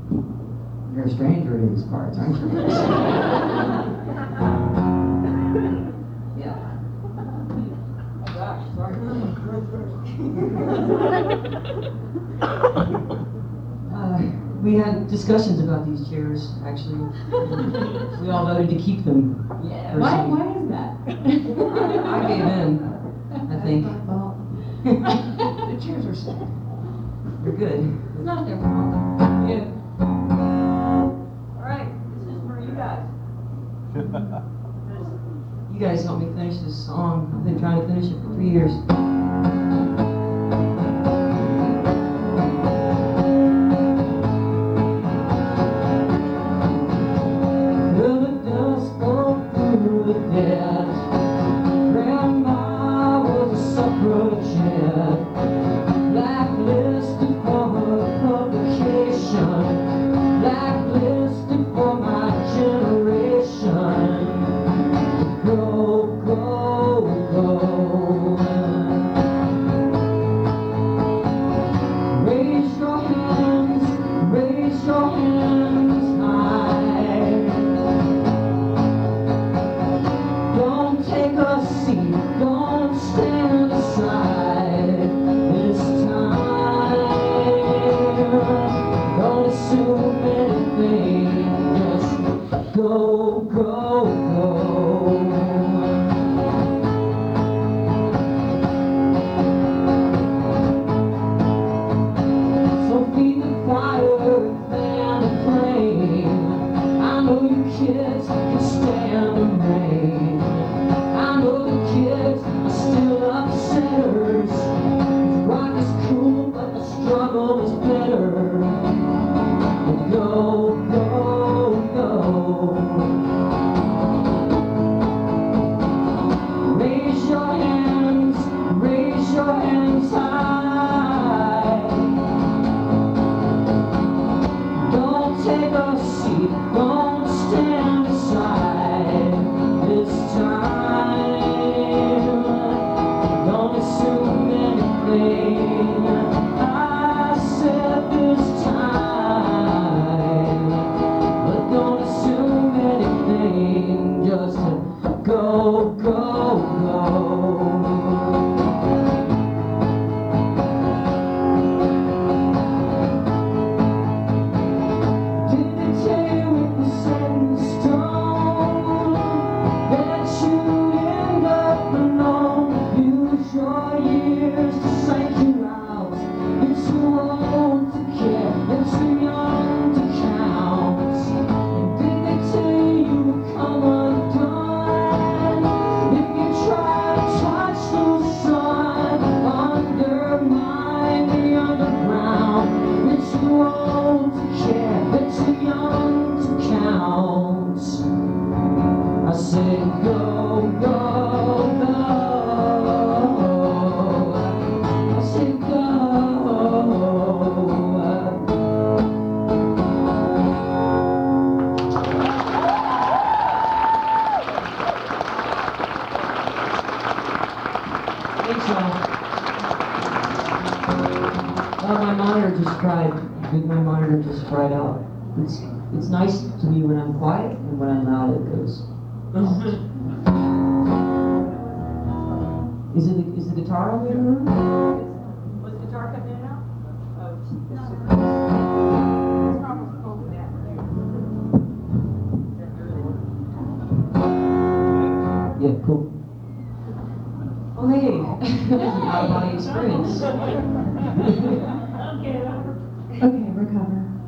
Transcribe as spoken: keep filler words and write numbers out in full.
You're a stranger to these parts, aren't you? Yeah. Oh gosh, sorry. uh, we had discussions about these chairs, actually. We all voted to keep them. Yeah. Why, why is that? I, I gave in, I think. The chairs are sad. They're good. It's not their fault. Yeah. All right, this is for you guys. You guys helped me finish this song. I've been trying to finish it for three years. Will the dust go through the dead? Grandma was a suffragette, blacklisted for her publication, blacklisted for my generation. Go, go, go. Raise your hands, raise your hands high. Don't take a seat, don't stand aside this time. Don't assume anything, just go, go, go. So feed the fire and fan the flame. I know you kids can stand the rain. I know the kids are still upsetters. Rock is cool, but the struggle is better. Go, go, go. Raise your hands, raise your hands high. Don't take a seat, don't stand aside this time. Don't assume anything, I said this time. But don't assume anything, just go, go, go. Did they tell you it was set in stone that you'd end up alone? Use your years to psych you out. You're too old to care, you're too young to count. And did they tell you you would come undone if you try to touch the sun? Undermine the underground. You're too old to care, you're too young to count. I said go, go, go. I said go. Thanks, y'all. Oh, my monitor just cried. My monitor just cried out. It's it's nice to me when I'm quiet, and when I'm loud, it goes. Is it the, is the guitar on the room? Was the guitar coming in and out? Oh, Yeah, cool. Oh, hey. Out of body experience. Okay, Okay, recover.